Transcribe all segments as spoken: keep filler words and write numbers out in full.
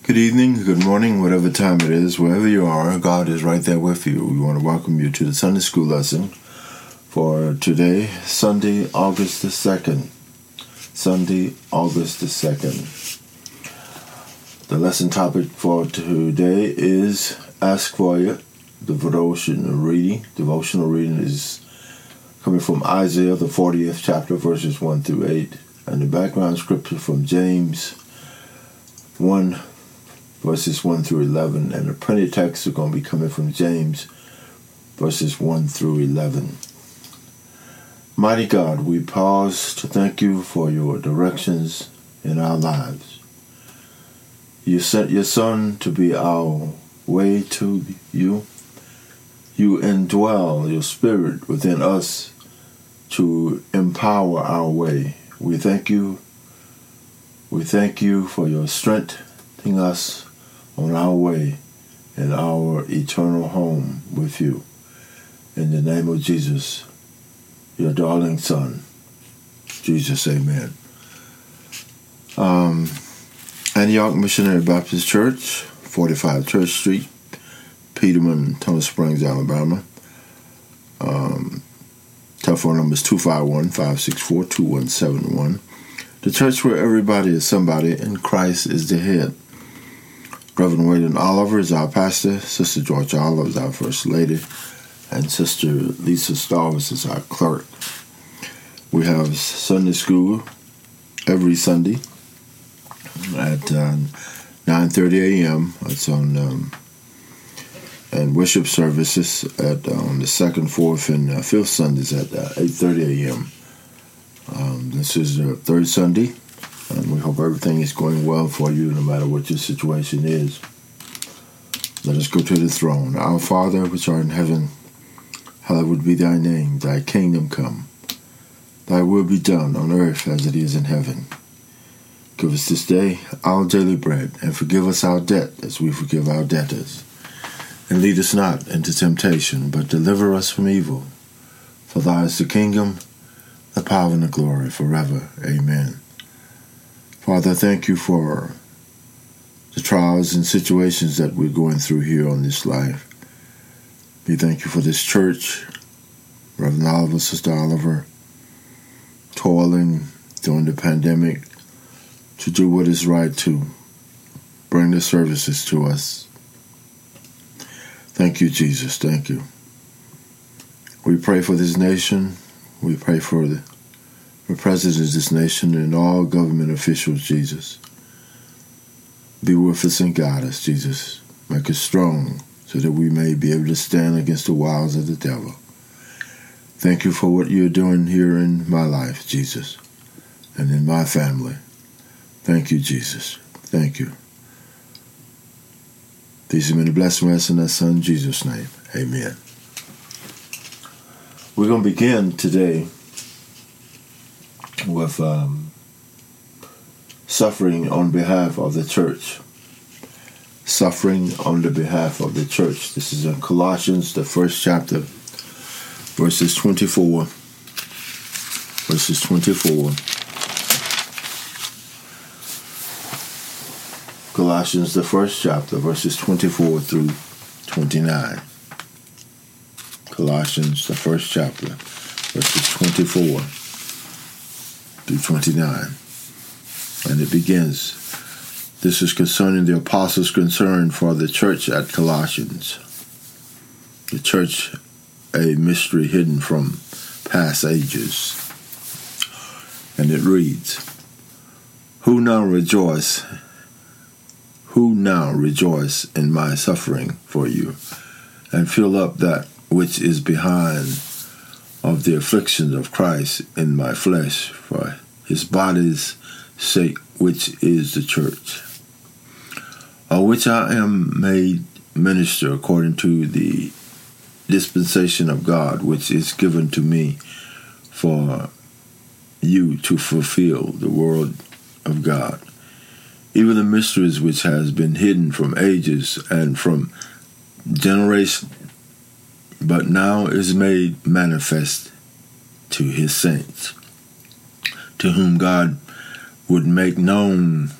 Good evening, good morning, whatever time it is, wherever you are, God is right there with you. We want to welcome you to the Sunday School lesson for today, Sunday, August the second. Sunday, August the second. The lesson topic for today is Ask for You. The devotional reading. Devotional reading is coming from Isaiah, the fortieth chapter, verses one through eight. And the background scripture from James one, verses one through eleven. And the printed text are going to be coming from James, verses one through eleven. Mighty God, we pause to thank you for your directions in our lives. You sent your Son to be our way to you. You indwell your Spirit within us to empower our way. We thank you. We thank you for your strengthening us on our way in our eternal home with you. In the name of Jesus, your darling Son, Jesus, amen. Um, Antioch Missionary Baptist Church, forty-five Church Street, Peterman, Tunnel Springs, Alabama. Um, telephone number is two five one, five six four, two one seven one. The church where everybody is somebody and Christ is the head. Reverend Waylon Oliver is our pastor, Sister Georgia Oliver is our first lady, and Sister Lisa Starvis is our clerk. We have Sunday school every Sunday at uh, nine thirty a.m. It's on um, and worship services at uh, on the second, fourth, and uh, fifth Sundays at uh, eight thirty a.m. Um, this is the third Sunday, and we hope everything is going well for you, no matter what your situation is. Let us go to the throne. Our Father, which art in heaven, hallowed be thy name. Thy kingdom come. Thy will be done on earth as it is in heaven. Give us this day our daily bread, and forgive us our debt as we forgive our debtors. And lead us not into temptation, but deliver us from evil. For thine is the kingdom, the power, and the glory forever. Amen. Father, thank you for the trials and situations that we're going through here on this life. We thank you for this church, Reverend Oliver, Sister Oliver, toiling during the pandemic to do what is right to bring the services to us. Thank you, Jesus. Thank you. We pray for this nation. We pray for the, the president of this nation and all government officials, Jesus. Be with us and guide us, Jesus. Make us strong so that we may be able to stand against the wiles of the devil. Thank you for what you're doing here in my life, Jesus, and in my family. Thank you, Jesus. Thank you. These have been the blessings in thy Son, Jesus' name. Amen. We're going to begin today with um, suffering on behalf of the church. Suffering on the behalf of the church. This is in Colossians, the first chapter, verses twenty-four. Verses twenty-four. Colossians, the first chapter, verses twenty-four through twenty-nine. Colossians, the first chapter, verses twenty-four through twenty-nine. And it begins, this is concerning the apostles' concern for the church at Colossians. The church, a mystery hidden from past ages. And it reads, Who now rejoice, who now rejoice in my suffering for you, and fill up that which is behind of the afflictions of Christ in my flesh for his body's sake, which is the church, of which I am made minister according to the dispensation of God, which is given to me for you to fulfill the word of God, even the mysteries which has been hidden from ages and from generation, but now is made manifest to his saints, to whom God would make known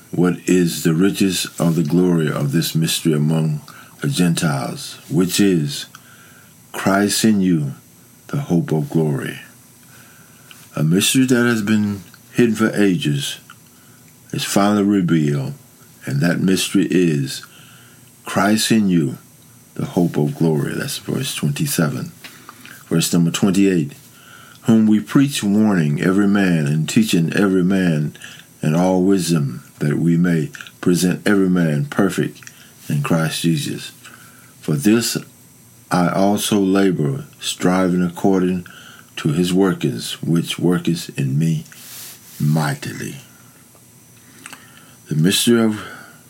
what is the riches of the glory of this mystery among the Gentiles, which is Christ in you, the hope of glory. A mystery that has been hidden for ages is finally revealed, and that mystery is Christ in you, the hope of glory. That's verse twenty-seven. Verse number twenty-eight. Whom we preach, warning every man and teaching every man in all wisdom, that we may present every man perfect in Christ Jesus. For this I also labor, striving according to his workings, which worketh in me mightily. The mystery of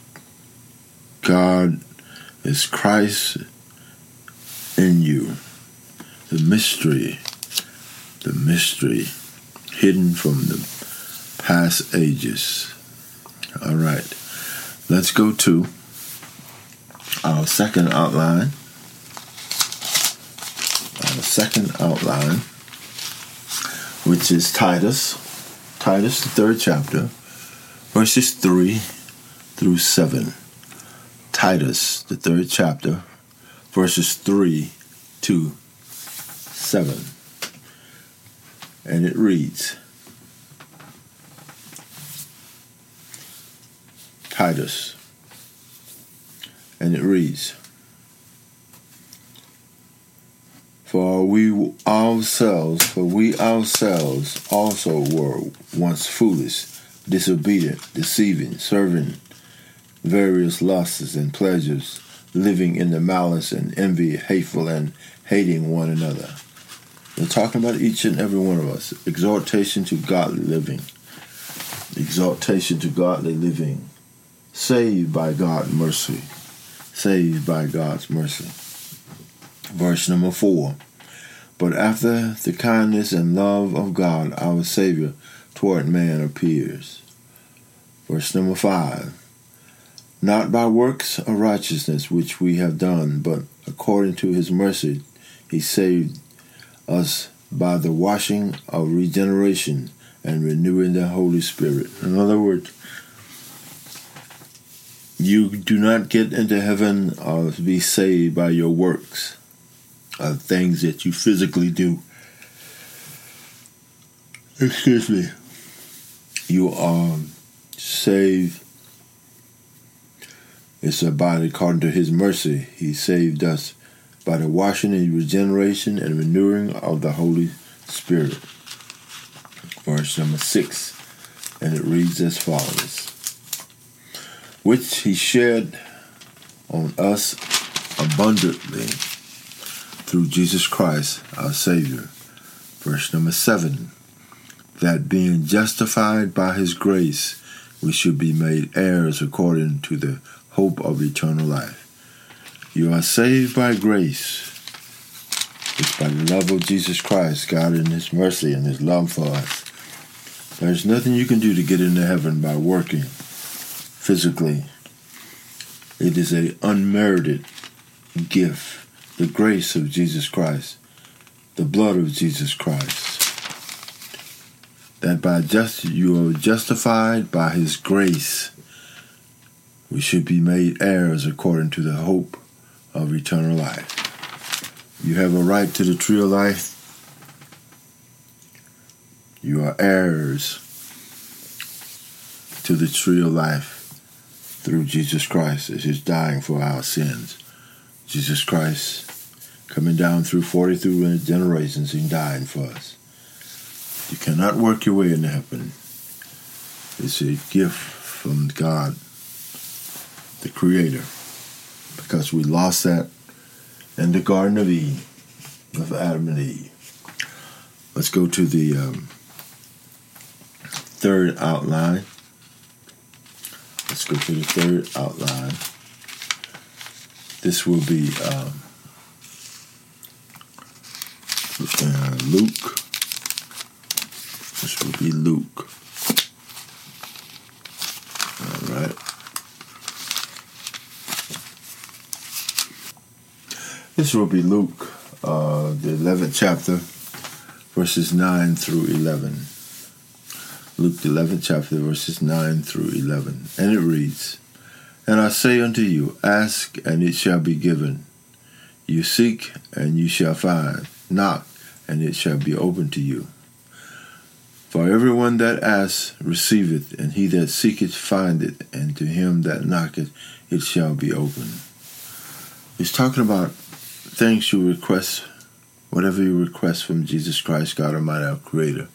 God is Christ in you. The mystery, the mystery hidden from the past ages. All right, let's go to our second outline. Our second outline, which is Titus, Titus, the third chapter, verses three through seven. Titus, the third chapter, verses three to seven. And it reads, Titus, and it reads, For we ourselves, for we ourselves also were once foolish, disobedient, deceiving, serving various lusts and pleasures, living in the malice and envy, hateful and hating one another. We're talking about each and every one of us. Exhortation to godly living. Exhortation to godly living. Saved by God's mercy. Saved by God's mercy. Verse number four. But after the kindness and love of God, our Savior, toward man appears. Verse number five. Not by works of righteousness which we have done, but according to his mercy, he saved us by the washing of regeneration and renewing the Holy Spirit. In other words, you do not get into heaven or be saved by your works, of things that you physically do. Excuse me. You are saved. It's about according to his mercy. He saved us by the washing and regeneration and renewing of the Holy Spirit. Verse number six. And it reads as follows. Which he shed on us abundantly through Jesus Christ, our Savior. Verse number seven. That being justified by his grace, we should be made heirs according to the hope of eternal life. You are saved by grace. It's by the love of Jesus Christ, God in his mercy and his love for us. There's nothing you can do to get into heaven by working physically. It is an unmerited gift, the grace of Jesus Christ, the blood of Jesus Christ. That by just you are justified by his grace, we should be made heirs according to the hope of eternal life. You have a right to the tree of life. You are heirs to the tree of life through Jesus Christ as he's dying for our sins. Jesus Christ coming down through forty-three generations and dying for us. You cannot work your way into heaven. It's a gift from God, the Creator, because we lost that in the Garden of Eden, of Adam and Eve. Let's go to the um, third outline. Let's go to the third outline. This will be um, uh, Luke. This will be Luke. All right. This will be Luke, uh, the eleventh chapter, verses nine through eleven. Luke the eleventh chapter, verses nine through eleven. And it reads, "And I say unto you, ask, and it shall be given. You seek, and you shall find. Knock, and it shall be opened to you. For everyone that asks receiveth, and he that seeketh findeth, and to him that knocketh it shall be opened." He's talking about things you request, whatever you request from Jesus Christ, God Almighty, our Creator.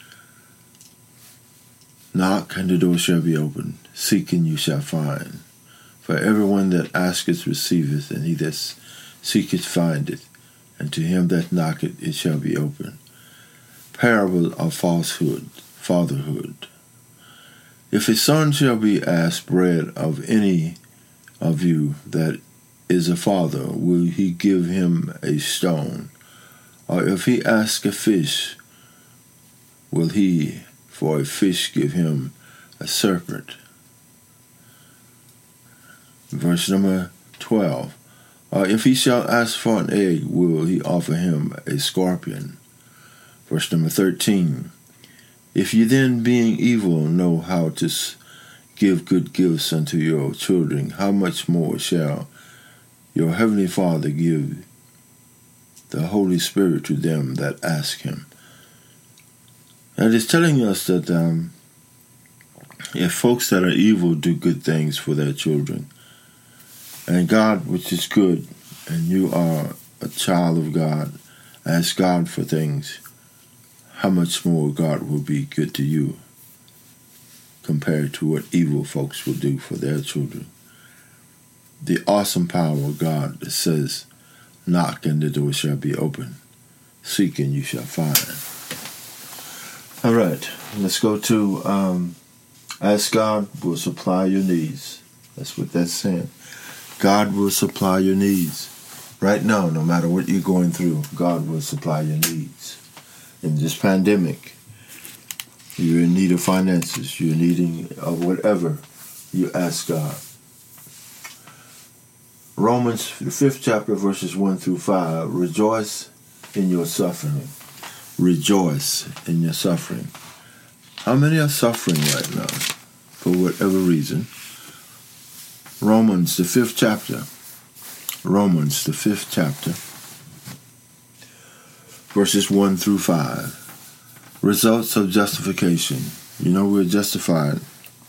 Knock, and the door shall be opened. Seek, and you shall find. For everyone that asketh receiveth, and he that seeketh findeth, and to him that knocketh it shall be opened. Parable of falsehood, fatherhood. If a son shall be asked bread of any of you that is a father, will he give him a stone? Or if he ask a fish, will he for a fish give him a serpent? Verse number twelve. Or if he shall ask for an egg, will he offer him a scorpion? Verse number thirteen. If you then, being evil, know how to give good gifts unto your children, how much more shall your heavenly Father give the Holy Spirit to them that ask him? And it's telling us that um, if folks that are evil do good things for their children, and God, which is good, and you are a child of God, ask God for things, how much more God will be good to you compared to what evil folks will do for their children. The awesome power of God that says, knock and the door shall be open. Seek and you shall find. All right, let's go to um, ask God will supply your needs. That's what that's saying. God will supply your needs. Right now, no matter what you're going through, God will supply your needs. In this pandemic, you're in need of finances, you're needing of whatever, you ask God. Romans, the fifth chapter, verses one through five, rejoice in your suffering. Rejoice in your suffering. How many are suffering right now? For whatever reason. Romans, the fifth chapter. Romans, the fifth chapter. Verses one through five. Results of justification. You know, we're justified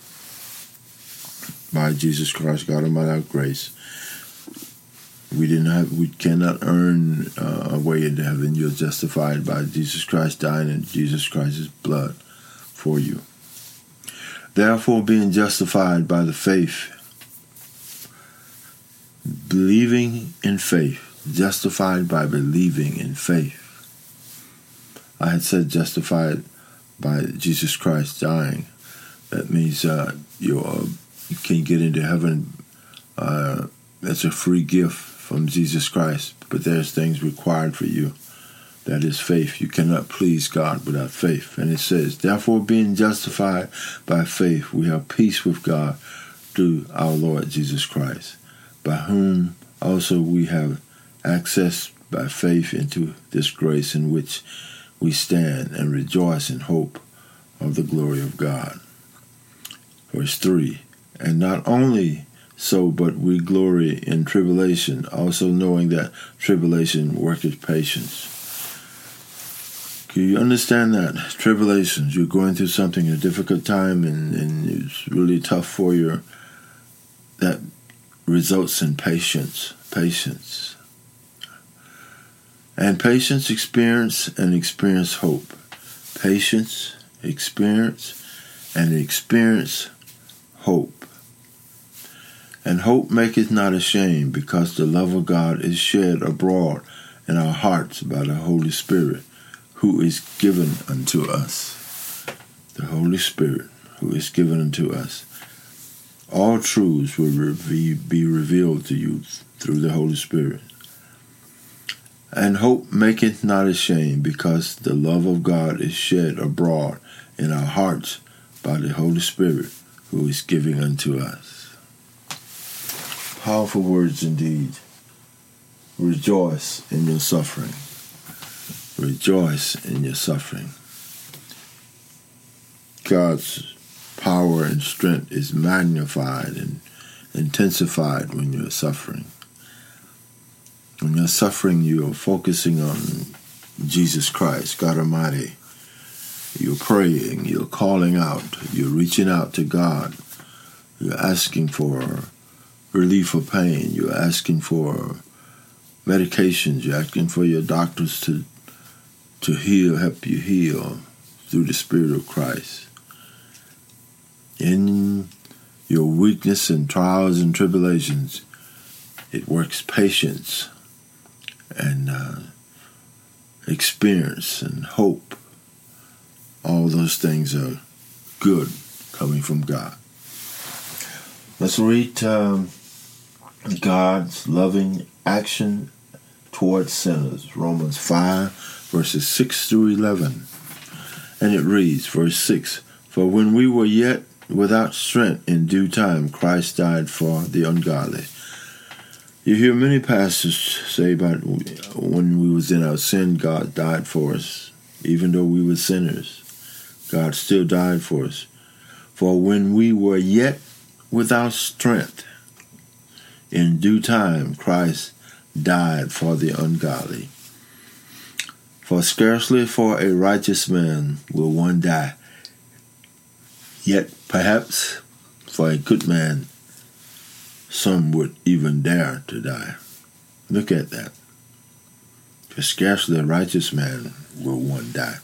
by Jesus Christ, God Almighty, our grace. We didn't have, we cannot earn uh, a way into heaven. You're justified by Jesus Christ dying in Jesus Christ's blood for you. Therefore, being justified by the faith, believing in faith, justified by believing in faith. I had said justified by Jesus Christ dying. That means uh, you uh, you can get into heaven. Uh, that's a free gift from Jesus Christ. But there's things required for you. That is faith. You cannot please God without faith. And it says, therefore, being justified by faith, we have peace with God through our Lord Jesus Christ, by whom also we have access by faith into this grace in which we stand and rejoice in hope of the glory of God. Verse three, and not only so, but we glory in tribulation, also knowing that tribulation worketh patience. Can you understand that? Tribulations, you're going through something, a difficult time, and, and it's really tough for you. That results in patience. Patience. And patience, experience, and experience hope. Patience, experience, and experience hope. And hope maketh not ashamed, because the love of God is shed abroad in our hearts by the Holy Spirit, who is given unto us. The Holy Spirit, who is given unto us. All truths will be revealed to you through the Holy Spirit. And hope maketh not ashamed, because the love of God is shed abroad in our hearts by the Holy Spirit, who is giving unto us. Powerful words indeed. Rejoice in your suffering. Rejoice in your suffering. God's power and strength is magnified and intensified when you're suffering. When you're suffering, you're focusing on Jesus Christ, God Almighty. You're praying, you're calling out, you're reaching out to God. You're asking for relief of pain. You're asking for medications. You're asking for your doctors to to heal, help you heal through the Spirit of Christ. In your weakness and trials and tribulations, it works patience and uh, experience and hope. All those things are good coming from God. Let's read um, God's loving action towards sinners. Romans five, verses six through eleven. And it reads, verse six, "For when we were yet without strength, in due time Christ died for the ungodly." You hear many pastors say about when we was in our sin, God died for us. Even though we were sinners, God still died for us. For when we were yet without strength, in due time Christ died for the ungodly. For scarcely for a righteous man will one die, yet perhaps for a good man some would even dare to die. Look at that. For scarcely a righteous man will one die,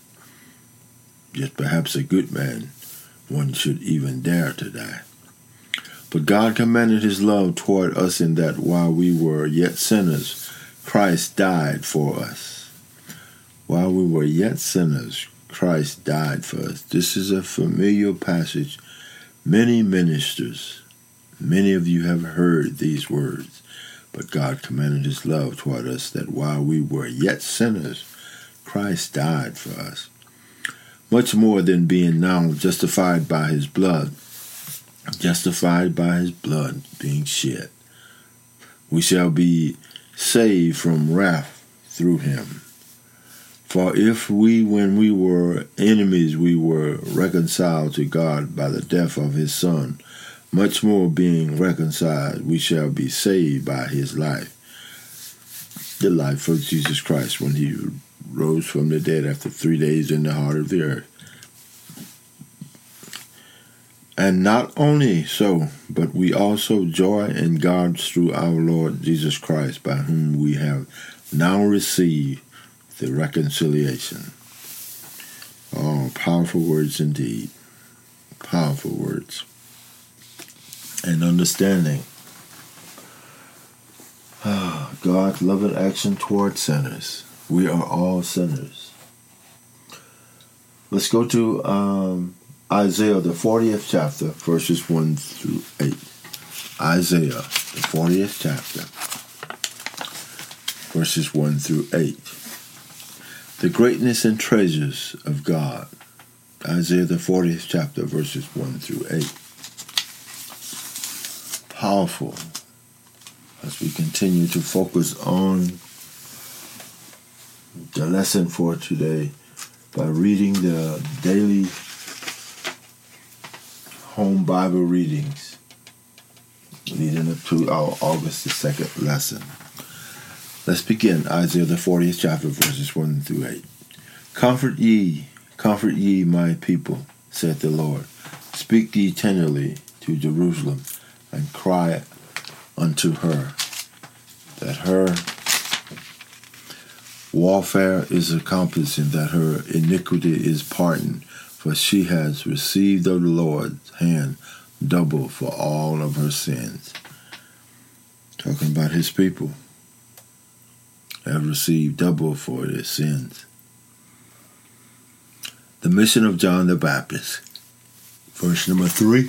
yet perhaps a good man one should even dare to die. But God commended his love toward us in that while we were yet sinners, Christ died for us. While we were yet sinners, Christ died for us. This is a familiar passage. Many ministers, many of you have heard these words. But God commended his love toward us that while we were yet sinners, Christ died for us. Much more than being now justified by his blood, justified by his blood being shed, we shall be saved from wrath through him. For if we, when we were enemies, we were reconciled to God by the death of his Son, much more being reconciled, we shall be saved by his life. The life of Jesus Christ when he rose from the dead after three days in the heart of the earth. And not only so, but we also joy in God through our Lord Jesus Christ, by whom we have now received the reconciliation. Oh, powerful words indeed. Powerful words. And understanding oh, God's loving action toward sinners. We are all sinners. Let's go to um, Isaiah, the fortieth chapter, verses one through eight. Isaiah, the fortieth chapter, verses one through eight. The greatness and treasures of God. Isaiah, the fortieth chapter, verses one through eight. Powerful as we continue to focus on the lesson for today by reading the daily home Bible readings leading up to our August the second lesson. Let's begin. Isaiah the fortieth chapter, verses one through eight. Comfort ye, comfort ye my people, saith the Lord. Speak ye tenderly to Jerusalem, and cry unto her that her warfare is accomplished, and that her iniquity is pardoned, for she has received of the Lord's hand double for all of her sins. Talking about his people have received double for their sins. The mission of John the Baptist, verse number three.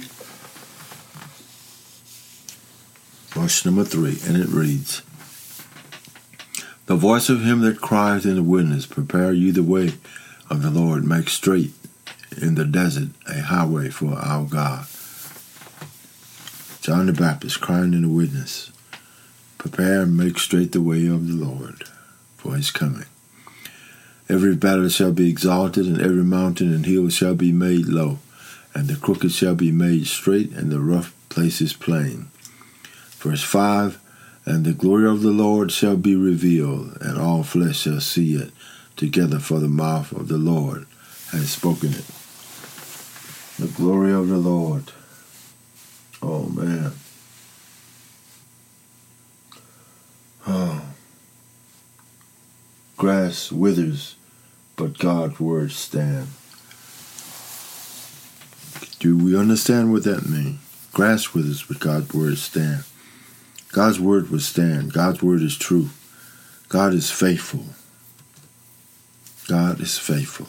Verse number three, and it reads, The voice of him that crieth in the wilderness, prepare ye the way of the Lord, make straight in the desert a highway for our God. John the Baptist crying in the wilderness, prepare and make straight the way of the Lord for his coming. Every valley shall be exalted, and every mountain and hill shall be made low. and the crooked shall be made straight, and the rough places plain. Verse five, and the glory of the Lord shall be revealed, and all flesh shall see it together, for the mouth of the Lord has spoken it. The glory of the Lord. Oh, man. Oh. Grass withers, but God's word stands. Do we understand what that means? Grass withers, but God's word stands. God's word will stand. God's word is true. God is faithful. God is faithful.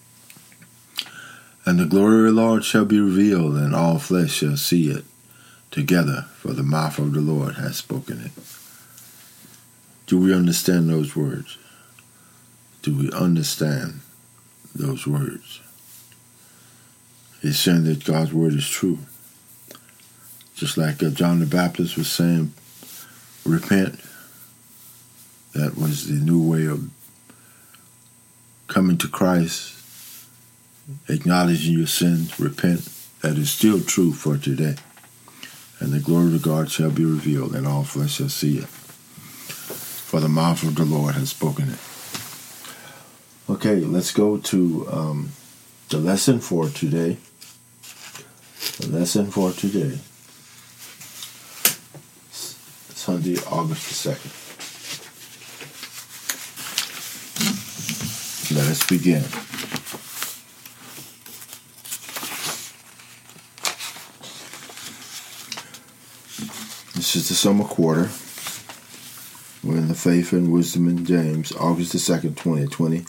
And the glory of the Lord shall be revealed, and all flesh shall see it together, for the mouth of the Lord has spoken it. Do we understand those words? Do we understand those words? It's saying that God's word is true. Just like uh, John the Baptist was saying, repent. That was the new way of coming to Christ, acknowledging your sins, repent. That is still true for today. And the glory of God shall be revealed, and all flesh shall see it. For the mouth of the Lord has spoken it. Okay, let's go to um, the lesson for today. The lesson for today. Sunday, August the second. Let us begin. This is the summer quarter. We're in the Faith and Wisdom in James, August the second, twenty twenty.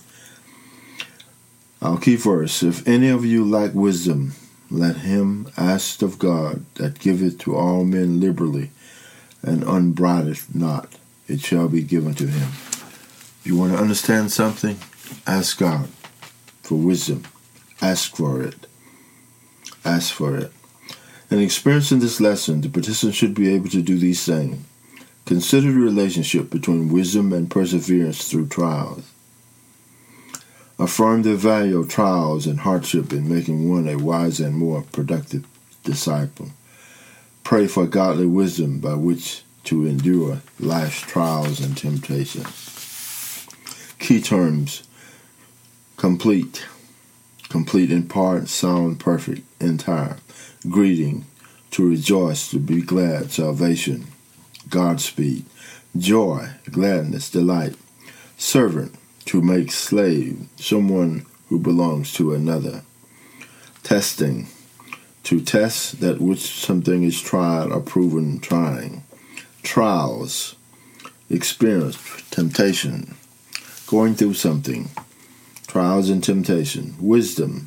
Our key verse, if any of you lack wisdom, let him ask of God, that giveth to all men liberally, and unbridleth not, it shall be given to him. If you want to understand something, ask God for wisdom. Ask for it. Ask for it. In experiencing this lesson, the participant should be able to do these things. Consider the relationship between wisdom and perseverance through trials. Affirm the value of trials and hardship in making one a wise and more productive disciple. Pray for godly wisdom by which to endure life's trials and temptations. Key terms: complete, complete in part, sound, perfect, entire. Greeting, to rejoice, to be glad, salvation, Godspeed. Joy, gladness, delight. Servant, to make slave, someone who belongs to another. Testing, to test that which something is tried or proven trying. Trials, experience, temptation, going through something. Trials and temptation. Wisdom,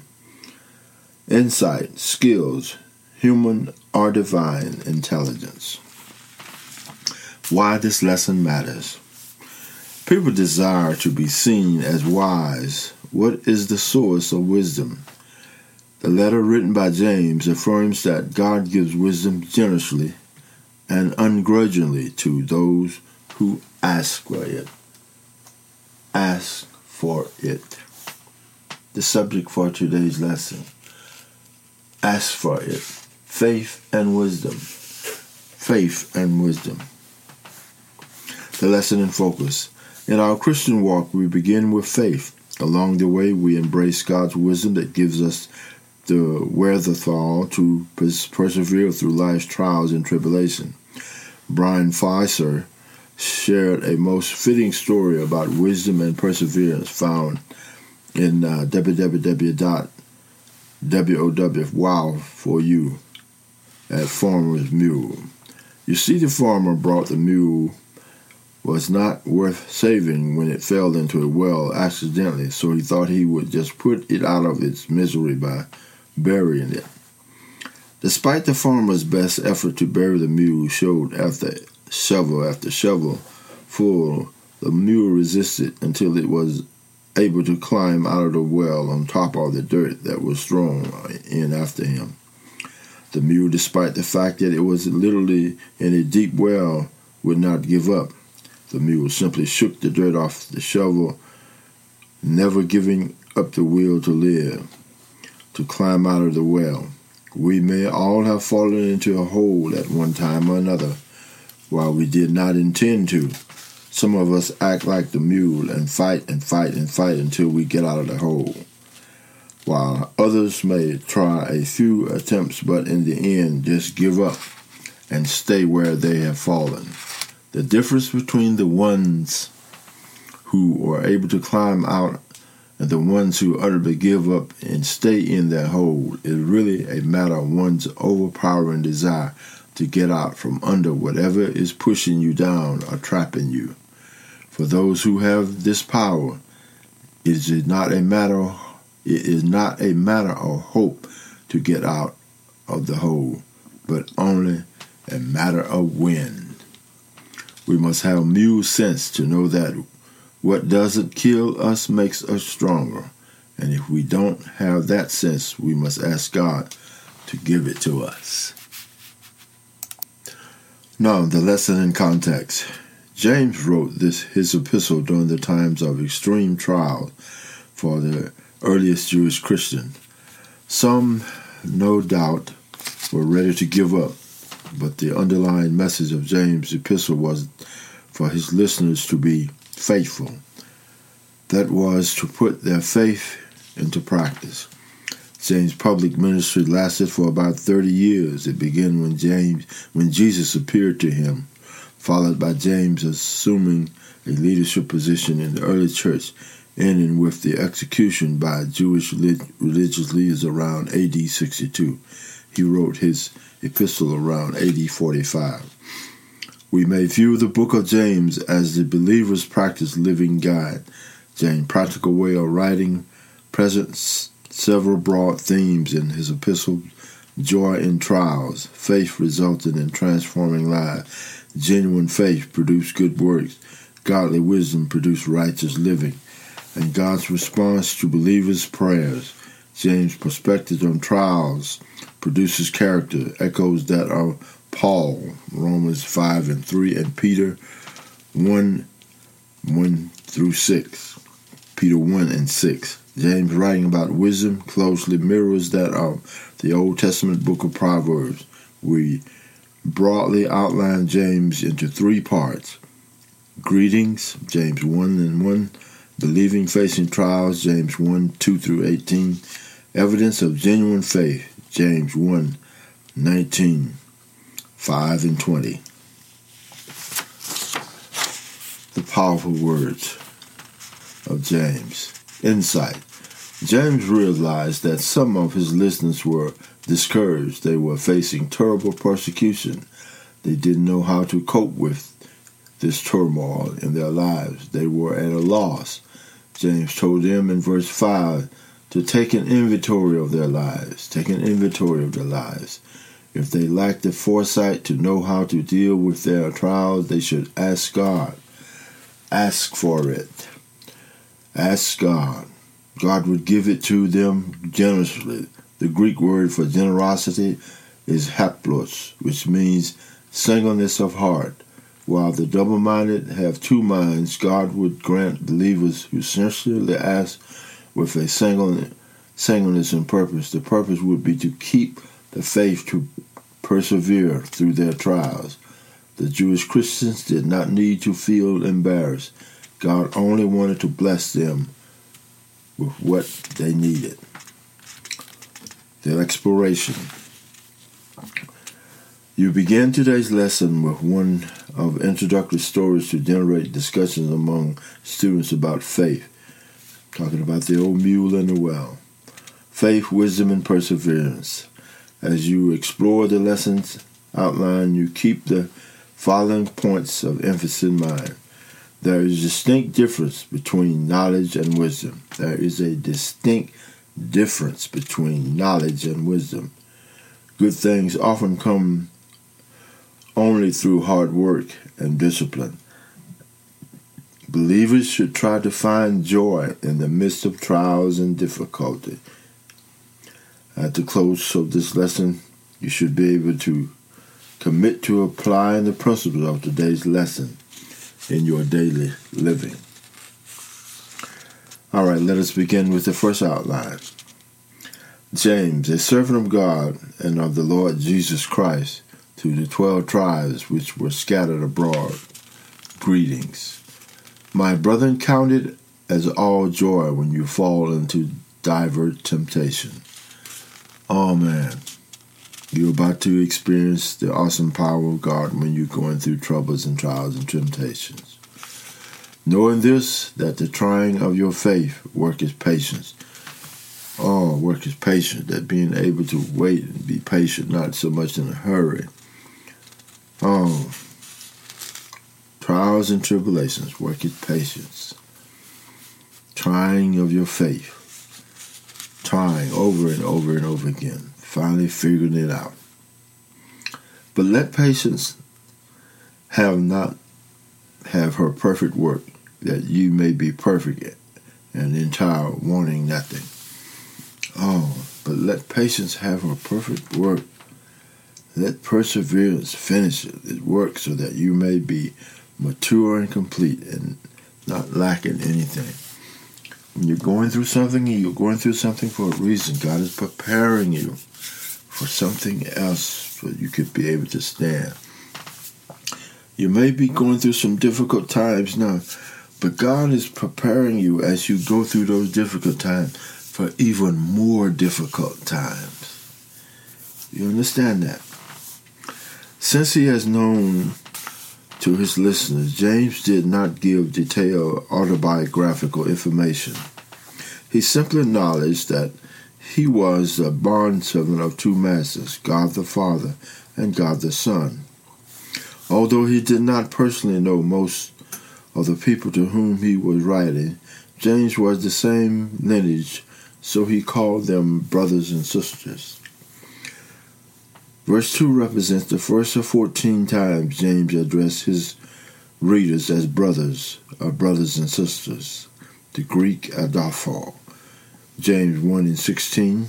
insight, skills, human or divine intelligence. Why this lesson matters. People desire to be seen as wise. What is the source of wisdom? The letter written by James affirms that God gives wisdom generously and ungrudgingly to those who ask for it. Ask for it. The subject for today's lesson. Ask for it. Faith and wisdom. Faith and wisdom. The lesson in focus. In our Christian walk, we begin with faith. Along the way, we embrace God's wisdom that gives us the wherewithal to persevere through life's trials and tribulation. Brian Pfizer shared a most fitting story about wisdom and perseverance found in uh, w w w dot wow for you at Farmer's Mule. You see, the farmer brought the mule was not worth saving when it fell into a well accidentally, so he thought he would just put it out of its misery by burying it. Despite the farmer's best effort to bury the mule showed after shovel after shovel full, the mule resisted until it was able to climb out of the well on top of the dirt that was thrown in after him. The mule, despite the fact that it was literally in a deep well, would not give up. The mule simply shook the dirt off the shovel, never giving up the will to live, to climb out of the well. We may all have fallen into a hole at one time or another, while we did not intend to. Some of us act like the mule and fight and fight and fight until we get out of the hole, while others may try a few attempts but in the end just give up and stay where they have fallen. The difference between the ones who are able to climb out and the ones who utterly give up and stay in their hole is really a matter of one's overpowering desire to get out from under whatever is pushing you down or trapping you. For those who have this power, it is not a matter it is not a matter of hope to get out of the hole, but only a matter of when. We must have mule sense to know that what doesn't kill us makes us stronger. And if we don't have that sense, we must ask God to give it to us. Now, the lesson in context. James wrote this his epistle during the times of extreme trial for the earliest Jewish Christians. Some, no doubt, were ready to give up, but the underlying message of James' epistle was for his listeners to be faithful. That was to put their faith into practice. James' public ministry lasted for about thirty years. It began when James, when Jesus appeared to him, followed by James assuming a leadership position in the early church, ending with the execution by Jewish religious leaders around A D sixty-two. He wrote his epistle around A D forty-five. We may view the book of James as the believer's practice living guide. James' practical way of writing presents several broad themes in his epistle: joy in trials, faith resulting in transforming lives, genuine faith produced good works, godly wisdom produced righteous living, and God's response to believers' prayers. James' perspective on trials produces character, echoes that of Paul, Romans five and three, and Peter one, one through six. Peter one and six. James, writing about wisdom, closely mirrors that of the Old Testament book of Proverbs. We broadly outline James into three parts: greetings, James one and one; believing, facing trials, James one, two through eighteen; evidence of genuine faith, James one, nineteen, five and twenty. The powerful words of James. Insight. James realized that some of his listeners were discouraged. They were facing terrible persecution. They didn't know how to cope with this turmoil in their lives. They were at a loss. James told them in verse five to take an inventory of their lives. Take an inventory of their lives. If they lacked the foresight to know how to deal with their trials, they should ask God. Ask for it. Ask God. God would give it to them generously. The Greek word for generosity is haplos, which means singleness of heart. While the double-minded have two minds, God would grant believers who sincerely ask with a single, singleness and purpose. The purpose would be to keep the faith, to persevere through their trials. The Jewish Christians did not need to feel embarrassed. God only wanted to bless them with what they needed. The exploration. You begin today's lesson with one of introductory stories to generate discussions among students about faith. Talking about the old mule and the well. Faith, wisdom, and perseverance. As you explore the lessons outlined, you keep the following points of emphasis in mind. There is a distinct difference between knowledge and wisdom. There is a distinct difference between knowledge and wisdom. Good things often come only through hard work and discipline. Believers should try to find joy in the midst of trials and difficulty. At the close of this lesson, you should be able to commit to applying the principles of today's lesson in your daily living. All right, let us begin with the first outline. James, a servant of God and of the Lord Jesus Christ, to the twelve tribes which were scattered abroad, greetings. My brethren, count it as all joy when you fall into divers temptation. Oh man, you're about to experience the awesome power of God when you're going through troubles and trials and temptations. Knowing this, that the trying of your faith worketh patience. Oh, work is patience, that being able to wait and be patient, not so much in a hurry. Oh, trials and tribulations, work is patience. Trying of your faith, trying over and over and over again, finally figuring it out. But let patience have not have her perfect work, that you may be perfect and entire, wanting nothing. Oh, but let patience have her perfect work. Let perseverance finish its work, so that you may be mature and complete and not lacking anything. When you're going through something, you're going through something for a reason. God is preparing you for something else so you could be able to stand. You may be going through some difficult times now, but God is preparing you as you go through those difficult times for even more difficult times. You understand that? Since he has known to his listeners, James did not give detailed autobiographical information. He simply acknowledged that he was a bondservant of two masters, God the Father and God the Son. Although he did not personally know most of the people to whom he was writing, James was the same lineage, so he called them brothers and sisters. Verse two represents the first of fourteen times James addressed his readers as brothers, or brothers and sisters. The Greek adopho. James one and sixteen,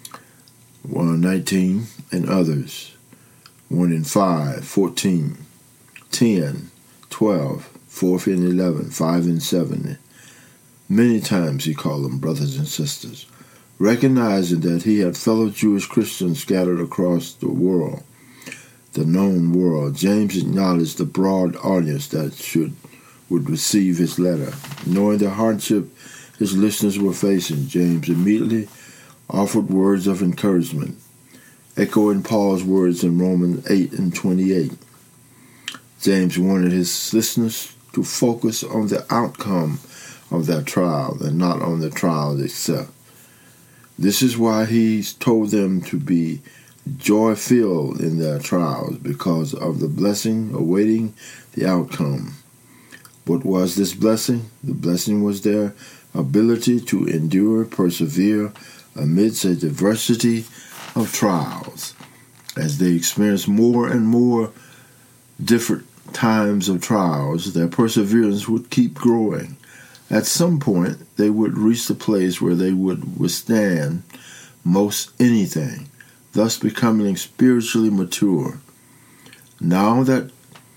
one and nineteen, and others. one and five, fourteen, ten, twelve, four and eleven, five and seven. Many times he called them brothers and sisters. Recognizing that he had fellow Jewish Christians scattered across the world, the known world, James acknowledged the broad audience that should would receive his letter. Knowing the hardship his listeners were facing, James immediately offered words of encouragement, echoing Paul's words in Romans eight and twenty-eight. James wanted his listeners to focus on the outcome of their trial and not on the trial itself. This is why he told them to be joy-filled in their trials, because of the blessing awaiting the outcome. What was this blessing? The blessing was their ability to endure, persevere amidst a diversity of trials. As they experienced more and more different times of trials, their perseverance would keep growing. At some point, they would reach the place where they would withstand most anything, thus becoming spiritually mature. Now that,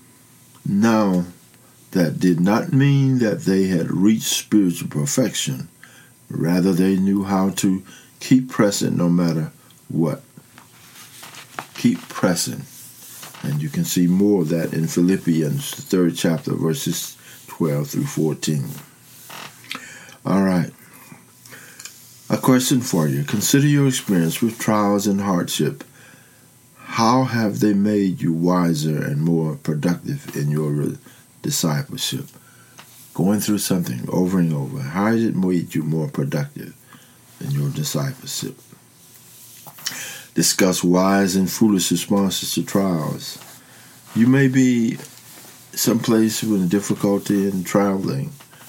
now that did not mean that they had reached spiritual perfection. Rather, they knew how to keep pressing no matter what. Keep pressing. And you can see more of that in Philippians, the third chapter, verses twelve through fourteen. All right. A question for you. Consider your experience with trials and hardship. How have they made you wiser and more productive in your discipleship? Going through something over and over, how has it made you more productive in your discipleship? Discuss wise and foolish responses to trials. You may be someplace with difficulty in traveling.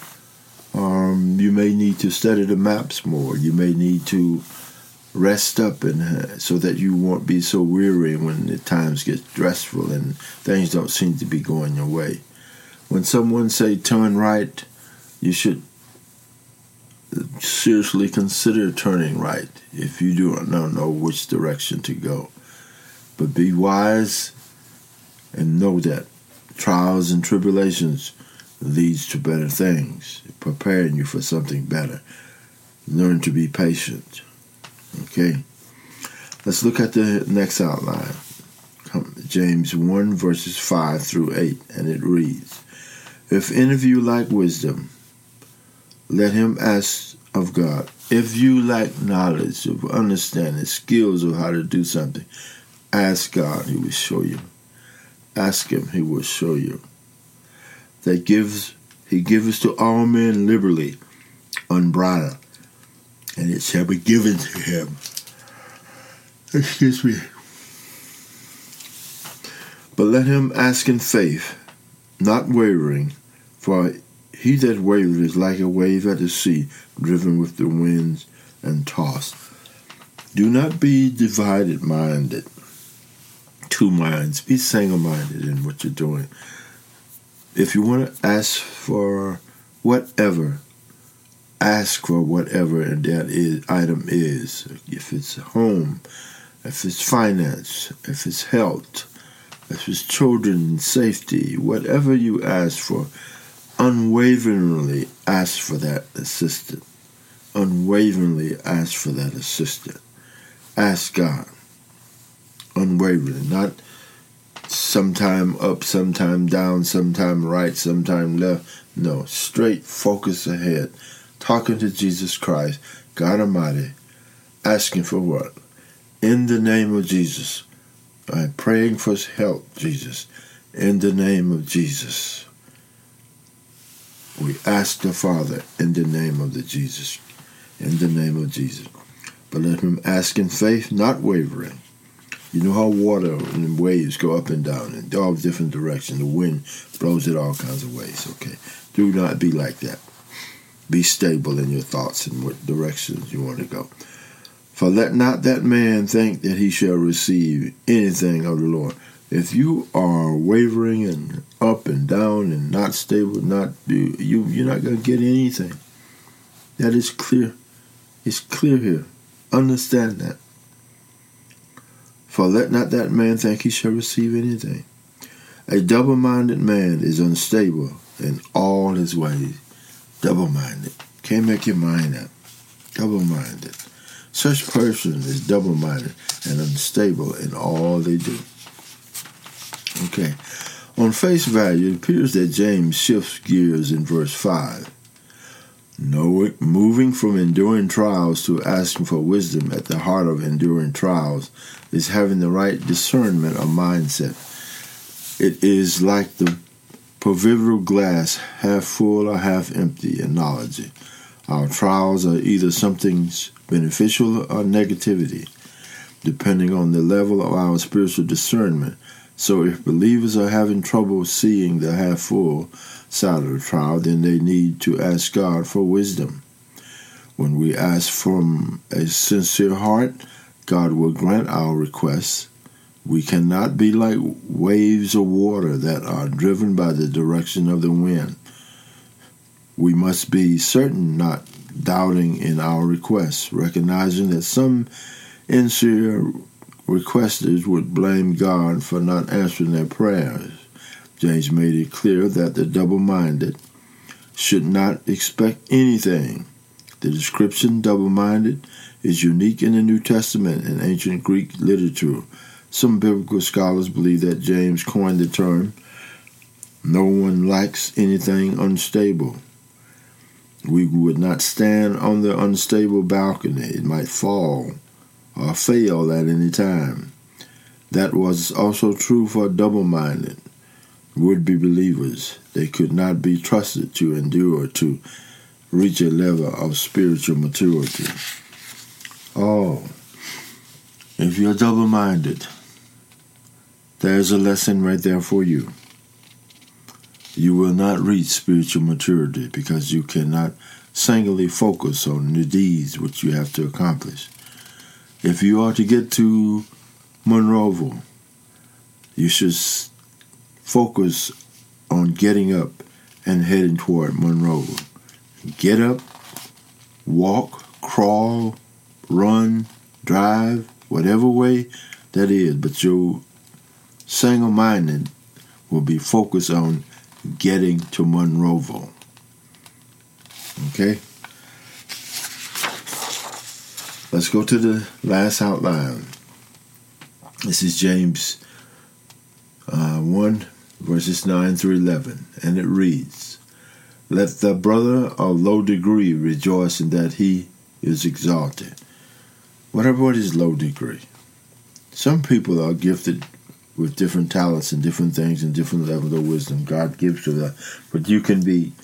Um, you may need to study the maps more. You may need to rest up and uh, so that you won't be so weary when the times get stressful and things don't seem to be going your way. When someone say turn right, you should seriously consider turning right if you do not know which direction to go. But be wise and know that trials and tribulations leads to better things, preparing you for something better. Learn to be patient. Okay. Let's look at the next outline. James one, verses five through eight, and it reads, If any of you lack wisdom, let him ask of God. If you lack knowledge of understanding, skills of how to do something, ask God, he will show you. Ask him, he will show you. That gives, he gives to all men liberally, unbridled, and it shall be given to him. Excuse me. But let him ask in faith, not wavering, for he that wavereth is like a wave at the sea, driven with the winds and tossed. Do not be divided-minded, two minds. Be single-minded in what you're doing. If you want to ask for whatever, ask for whatever and that is, item is. If it's home, if it's finance, if it's health, if it's children, safety, whatever you ask for, unwaveringly ask for that assistance. Unwaveringly ask for that assistance. Ask God. Unwavering, not sometime up, sometime down, sometime right, sometime left. No, straight focus ahead. Talking to Jesus Christ, God Almighty, asking for what? In the name of Jesus. I'm praying for his help, Jesus. In the name of Jesus. We ask the Father in the name of the Jesus. In the name of Jesus. But let him ask in faith, not wavering. You know how water and waves go up and down in all different directions. The wind blows it all kinds of ways, okay? Do not be like that. Be stable in your thoughts and what directions you want to go. For let not that man think that he shall receive anything of the Lord. If you are wavering and up and down and not stable, not you, you you're not going to get anything. That is clear. It's clear here. Understand that. For let not that man think he shall receive anything. A double-minded man is unstable in all his ways. Double-minded. Can't make your mind up. Double-minded. Such person is double-minded and unstable in all they do. Okay. On face value, it appears that James shifts gears in verse five. No, moving from enduring trials to asking for wisdom at the heart of enduring trials is having the right discernment or mindset. It is like the proverbial glass, half full or half empty in knowledge. Our trials are either something beneficial or negativity, depending on the level of our spiritual discernment. So if believers are having trouble seeing the half full side of the trial, then they need to ask God for wisdom. When we ask from a sincere heart, God will grant our requests. We cannot be like waves of water that are driven by the direction of the wind. We must be certain, not doubting in our requests, recognizing that some insincere requesters would blame God for not answering their prayers. James made it clear that the double-minded should not expect anything. The description double-minded is unique in the New Testament and ancient Greek literature. Some biblical scholars believe that James coined the term, no one lacks anything unstable. We would not stand on the unstable balcony. It might fall or fail at any time. That was also true for double-minded would-be believers. They could not be trusted to endure to reach a level of spiritual maturity. Oh, if you're double-minded, there's a lesson right there for you. You will not reach spiritual maturity because you cannot singly focus on the deeds which you have to accomplish. If you are to get to Monroeville, you should focus on getting up and heading toward Monroeville. Get up, walk, crawl, run, drive, whatever way that is, but your single-minded will be focused on getting to Monroeville. Okay? Let's go to the last outline. This is James uh, one, verses nine through eleven, and it reads, "Let the brother of low degree rejoice in that he is exalted." Whatever what is low degree. Some people are gifted with different talents and different things and different levels of wisdom God gives to them. But you can be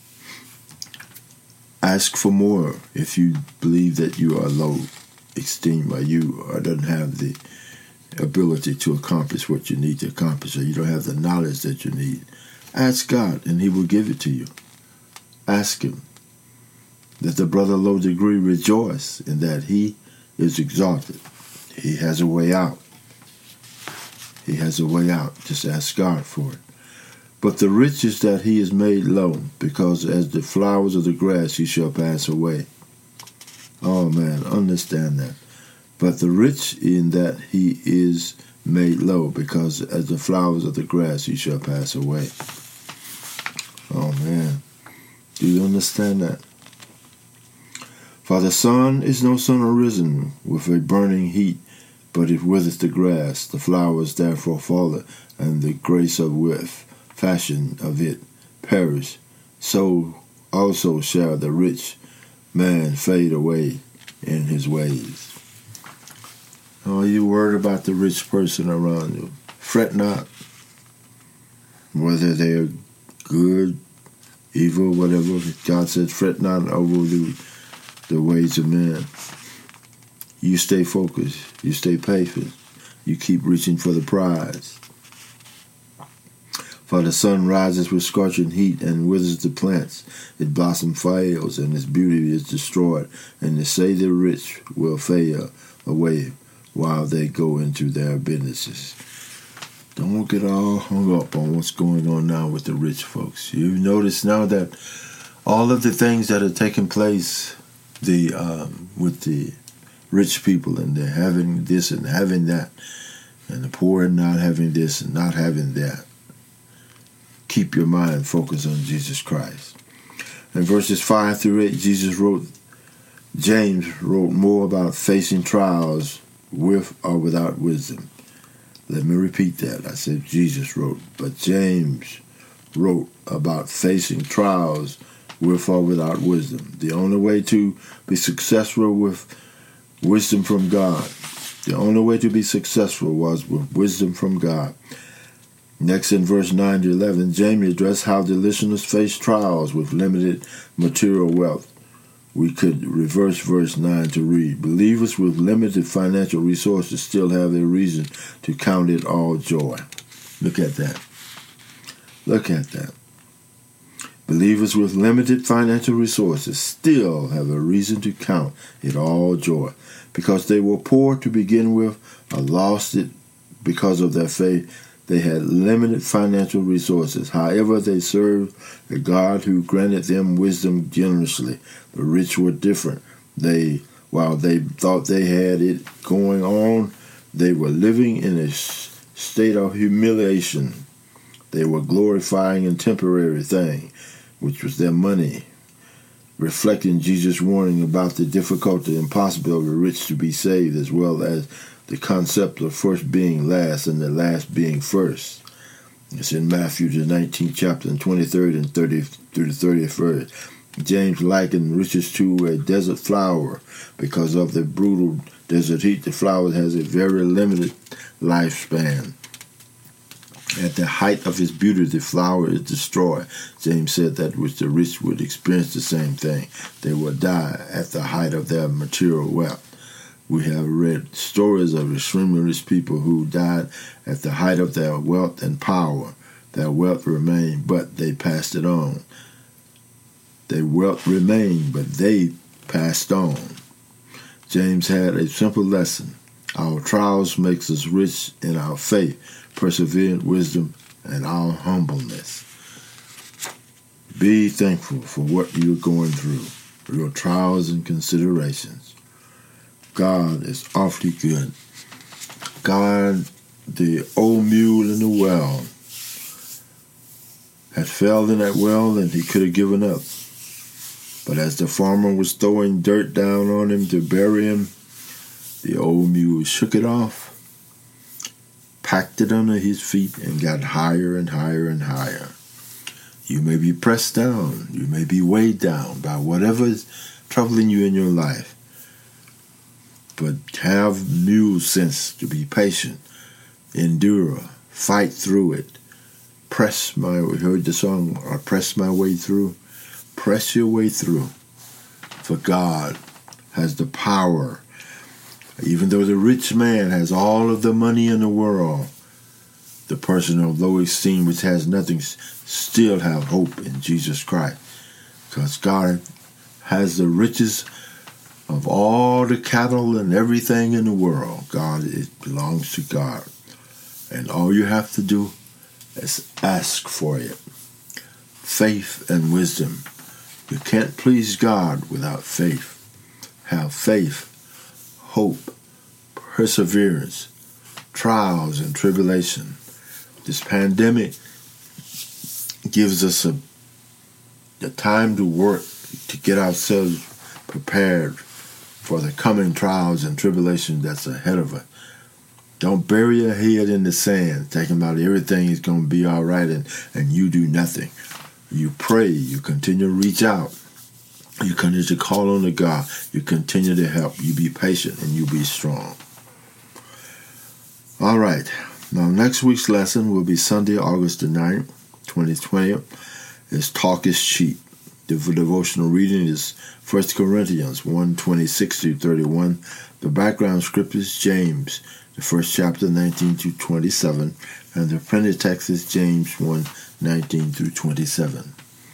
ask for more if you believe that you are low esteem or you or doesn't have the ability to accomplish what you need to accomplish, or you don't have the knowledge that you need. Ask God and he will give it to you. Ask him. Let the brother low degree rejoice in that he is exalted. He has a way out. He has a way out. Just ask God for it. But the rich is that he is made low, because as the flowers of the grass he shall pass away. Oh man, understand that. But the rich in that he is made low, because as the flowers of the grass he shall pass away. Oh man, do you understand that? For the sun is no sooner risen with a burning heat, but it withers the grass, the flowers therefore falleth, and the grace of with fashion of it perish. So also shall the rich man fade away in his ways. Are you worried about the rich person around you? Fret not, whether they are good, evil, whatever. God said, fret not over the, the ways of men. You stay focused. You stay patient. You keep reaching for the prize. For the sun rises with scorching heat and withers the plants. Its blossom fails and its beauty is destroyed. And they say the rich will fail away while they go into their businesses. Don't get all hung up on what's going on now with the rich folks. You notice now that all of the things that are taking place the um, with the rich people, and they're having this and having that, and the poor and not having this and not having that. Keep your mind focused on Jesus Christ. In verses five through eight, Jesus wrote, James wrote more about facing trials with or without wisdom. Let me repeat that. I said Jesus wrote, but James wrote about facing trials with or without wisdom. The only way to be successful with wisdom from God, the only way to be successful was with wisdom from God. Next, in verse nine to eleven, James addressed how the listeners face trials with limited material wealth. We could reverse verse nine to read, believers with limited financial resources still have a reason to count it all joy. Look at that. Look at that. Believers with limited financial resources still have a reason to count it all joy, because they were poor to begin with or lost it because of their faith. They had limited financial resources. However, they served a God who granted them wisdom generously. The rich were different. They, while they thought they had it going on, they were living in a state of humiliation. They were glorifying a temporary thing, which was their money, reflecting Jesus' warning about the difficulty and possibility of the rich to be saved, as well as the concept of first being last and the last being first. It's in Matthew, the nineteenth chapter, and twenty-third and thirtieth through the thirtieth verse. James likened riches to a desert flower. Because of the brutal desert heat, the flower has a very limited lifespan. At the height of its beauty, the flower is destroyed. James said that which the rich would experience the same thing. They would die at the height of their material wealth. We have read stories of extremely rich people who died at the height of their wealth and power. Their wealth remained, but they passed it on. Their wealth remained, but they passed on. James had a simple lesson. Our trials makes us rich in our faith, perseverance, wisdom, and our humbleness. Be thankful for what you're going through, your trials and considerations. God is awfully good. God, the old mule in the well, had fell in that well and he could have given up. But as the farmer was throwing dirt down on him to bury him, The old mule shook it off, packed it under his feet, and got higher and higher and higher. You may be pressed down. You may be weighed down by whatever is troubling you in your life. But have mule sense to be patient, endure, fight through it. Press my, we heard the song, I press my way through. Press your way through. For God has the power. Even though the rich man has all of the money in the world, the person of low esteem which has nothing still have hope in Jesus Christ. Because God has the riches of all the cattle and everything in the world. God, it belongs to God. And all you have to do is ask for it. Faith and wisdom. You can't please God without faith. Have faith, hope, perseverance, trials and tribulation. This pandemic gives us a, the time to work to get ourselves prepared for the coming trials and tribulations that's ahead of us. Don't bury your head in the sand, thinking about everything is going to be all right and, and you do nothing. You pray, you continue to reach out, you continue to call on to God, you continue to help, you be patient and you be strong. All right, now next week's lesson will be Sunday, August the ninth, twenty twenty. It's Talk is Cheap. The devotional reading is First Corinthians one, twenty-six through thirty-one. The background script is James, the first chapter, nineteen through twenty-seven, and the printed text is James one, nineteen through twenty-seven.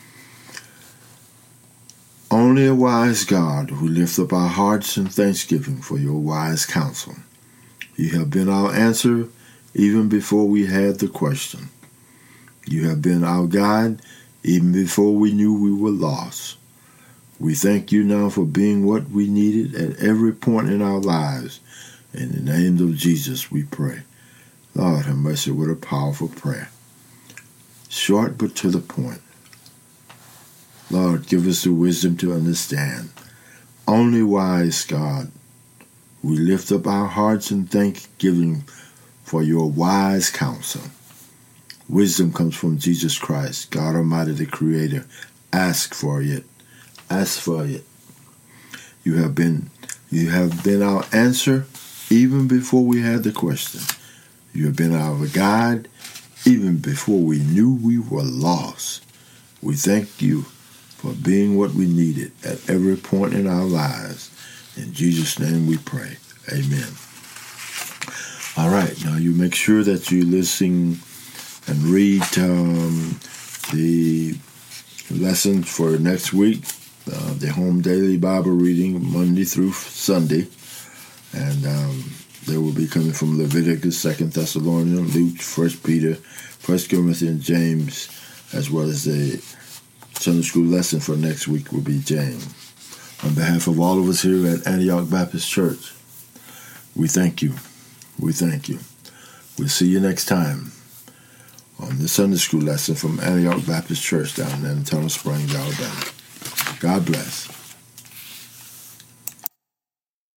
Only a wise God who lifts up our hearts in thanksgiving for your wise counsel. You have been our answer even before we had the question. You have been our guide even before we knew we were lost. We thank you now for being what we needed at every point in our lives. In the name of Jesus we pray. Lord, have mercy, what a powerful prayer. Short but to the point. Lord, give us the wisdom to understand. Only wise God, we lift up our hearts in thanksgiving for your wise counsel. Wisdom comes from Jesus Christ, God Almighty, the Creator. Ask for it. Ask for it. You have been, you have been our answer even before we had the question. You have been our guide even before we knew we were lost. We thank you for being what we needed at every point in our lives. In Jesus' name we pray. Amen. All right, now you make sure that you listen and read um, the lessons for next week, uh, the home daily Bible reading Monday through Sunday. And um, they will be coming from Leviticus, Second Thessalonians, Luke, First Peter, First Corinthians, James, as well as the Sunday school lesson for next week will be James. On behalf of all of us here at Antioch Baptist Church, we thank you. We thank you. We'll see you next time on the Sunday school lesson from Antioch Baptist Church down in Tunnel Springs, Alabama. God bless.